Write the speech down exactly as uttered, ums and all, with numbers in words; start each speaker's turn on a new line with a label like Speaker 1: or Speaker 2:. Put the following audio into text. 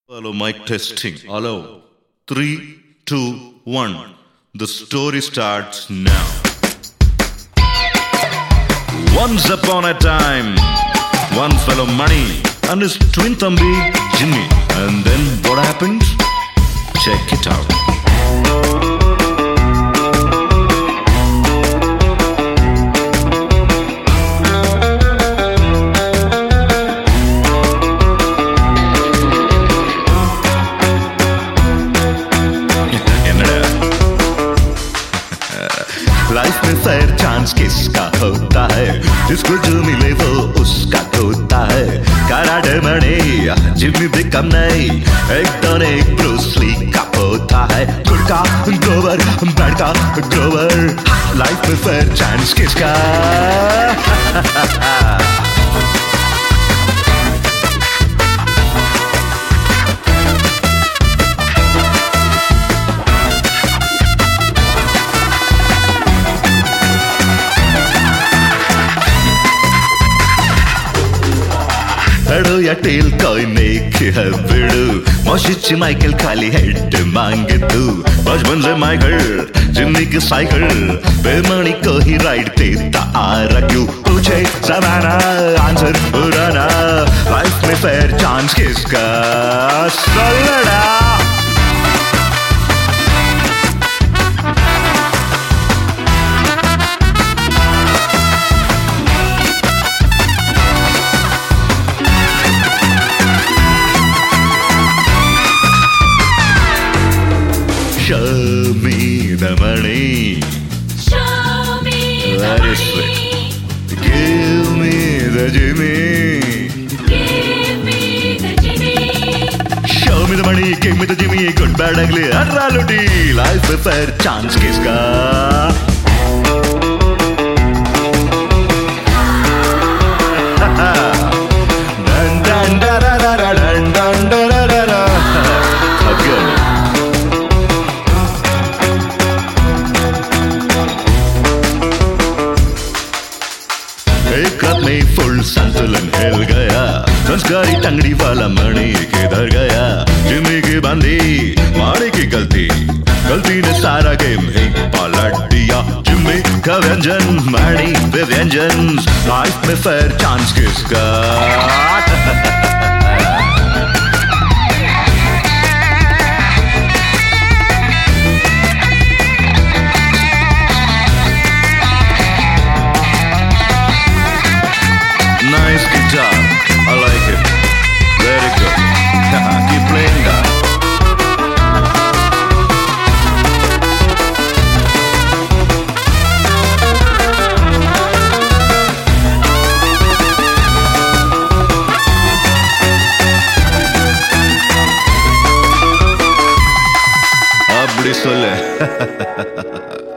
Speaker 1: Hello, mic testing. Hello. Three, two, one. The story starts now. Once upon a time, one fellow Money and his twin Thambi Jimmy. And then what happened? Check it out. Life में fair chance किसका होता है, जिसको जो मिले वो उसका होता है. कराटे मणि जिम्मी भी कम नहीं, एक तो एक ब्रूस ली का होता है. गुड का ग्रोवर, बैड का ग्रोवर. लाइफ में फेयर चांस किसका? हेडो या टेल कोई नहीं है बिड़ू, मौसी माइकल खाली हेड मांगे तू. बचपन से माइकल जिम्मी की साइकिल बेमणी को ही राइड देता आ रहा क्यों? पूछे जमाना आंसर पुराना. लाइफ में फेयर चांस किसका? सलड़ा Show me the money.
Speaker 2: Show me the
Speaker 1: Very
Speaker 2: money.
Speaker 1: sweet. Give me the Jimmy.
Speaker 2: Give me the Jimmy.
Speaker 1: Show me the money. Give me the Jimmy. Good, bad, ugly. Arraludi. Life में fair chance किसका? Dun dun da da da da dun dun da da da da. Again. एक रात में full संतुलन हिल गया, संस्कारी टंगड़ी वाला मणि किधर गया? जिम्मी की बंदी माड़ी की गलती, गलती ने सारा गेम ही पलट दिया. जिम्मी का व्यंजन मणि पे व्यंजन. लाइफ में फेयर चांस किसका? Nice guitar, I like it. Very good. Keep playing that. Abdi sole.